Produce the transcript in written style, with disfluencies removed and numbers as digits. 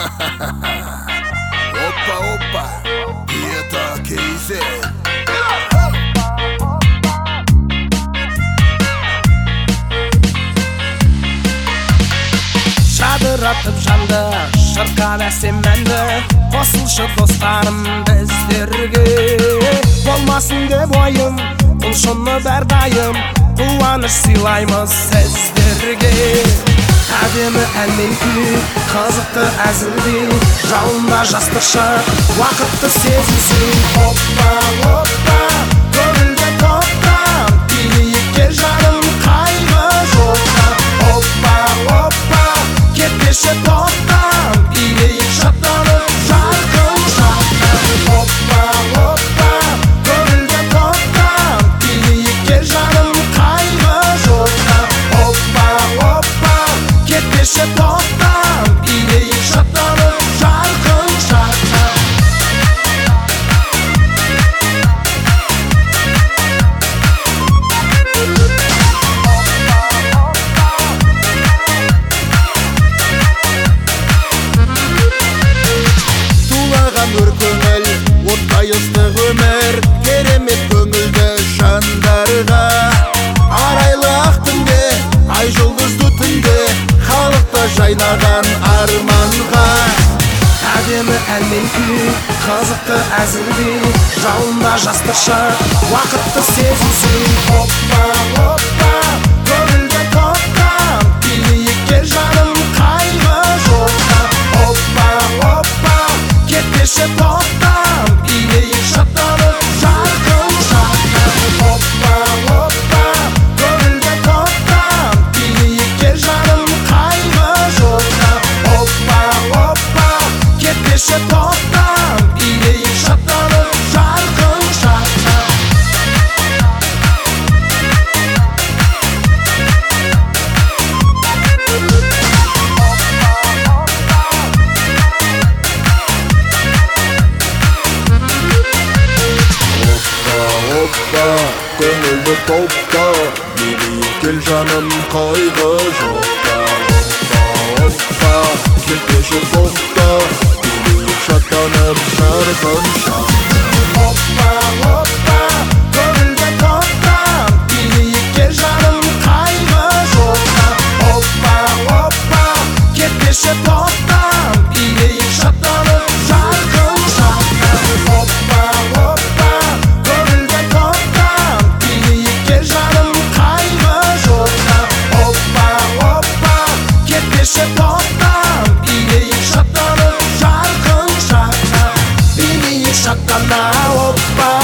Опа, опа, и это KZ. Жадыратып жанды, шырқап әсем әнді, қосылшы достарым біздерге. Болмасын деп ойым, құлшыны бәрдайым, қуаныш сыйлаймыз сіздерге. Әдемі әнмен күй, қызықты әзілде, жауында жастықша уақытты сезілсін. Оппа, оппа, көңілде топтам, билейік кел жаным, қайғы жоқта. Оппа, оппа, кетпеші тоқтам, билейік шаттанып, жарқын шақтан. Оппа, оппа, көңілде топтам, билейік кел жаным, қайғы жоқта. Оппа, оппа, кетпеші тоқтам, билейік шаттанып, жарқын шақтан. Өр көңіл, оттай ыстық өмір, керемет көңілді жандарға. Арайлы ақ түнде, ай жұлдызды түнде, халықта жайнаған арманға. Әдемі әнмен күй, қызықты әзілде, жауында жастықша уақытты сезілсін. Оппа, оппа, көңілде тоқтам, билейік кел жаным, қайғы жоқта. Оппа, оппа, кетпеші тоқтам, билейік шаттанып, жарқын шақтан. Оппа, оппа, көңілде тоқтам, билейік кел жаным, қайғы жоқта. Оппа, оппа, кетпеші тоқтам, билейік шаттанып, жарқын шақтан. Оппа, көңілді топта, билейік кел жаным, қайғы жоқта. Оппа, оппа, кетпеші тоқта, билейік шаттанып, жарқын шақтан. Оппа, оппа, көңілді топтам, билейік кел жаным, қайғы жоқта. Оппа, оппа, кетпеші тоқтам, билейік шаттанып, жарқын шақтан. Оппа, оппа, көңілді топтам, билейік кел жаным, қайғы жоқта. Оппа, оппа, кетпеші тоқтам, билейік шаттанып, жарқын шақтан. Билейік шаттана, оппа.